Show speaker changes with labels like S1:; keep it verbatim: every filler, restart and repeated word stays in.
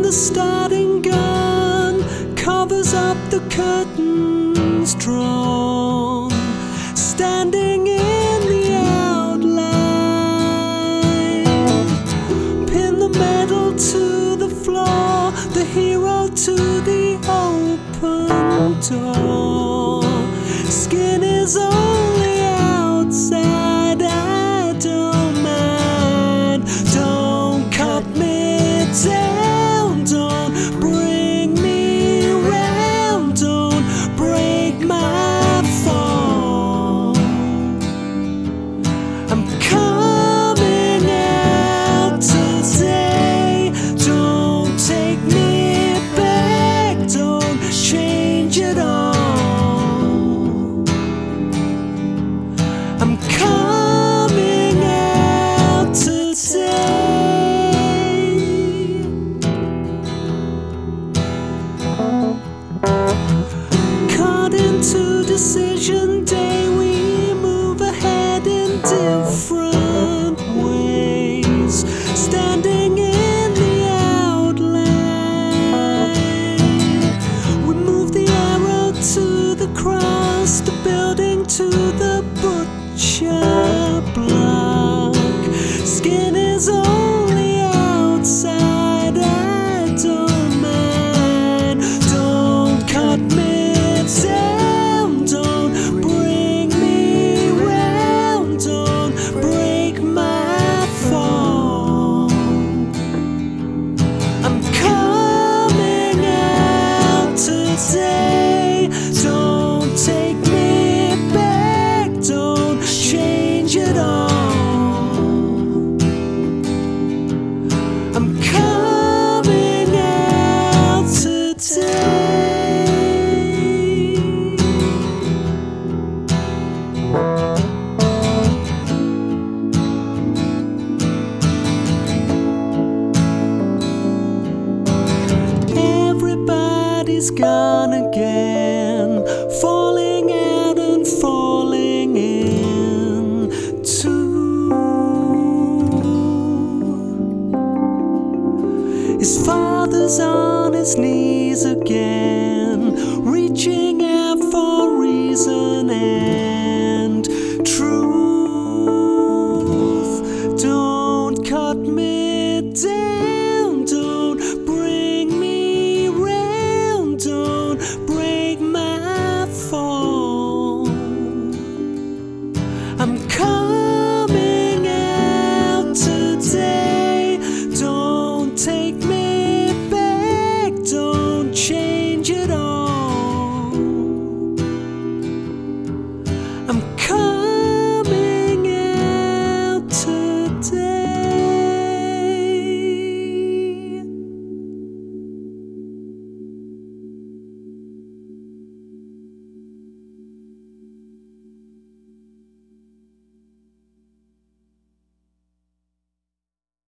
S1: the starting gun covers up the curtains drawn, standing in the outline. Pin the medal to the floor, the hero to the open door. Skin is only outside, I don't mind. Don't cut me down, don't bring me round, don't break my fall. I'm coming out today, don't take me back, don't change it all. I'm coming out today. Caught into decision day, we move ahead in different ways, standing in the outline. We move the arrow to the cross, the building to the butcher block. Skin is only outside, I don't mind. Don't cut me down, don't bring me round, don't break my fall. I'm coming out today, don't take me back, don't change it all. I'm coming out today. Everybody's gone again, falling out and falling in too. His father's on his knees again, reaching out for reason and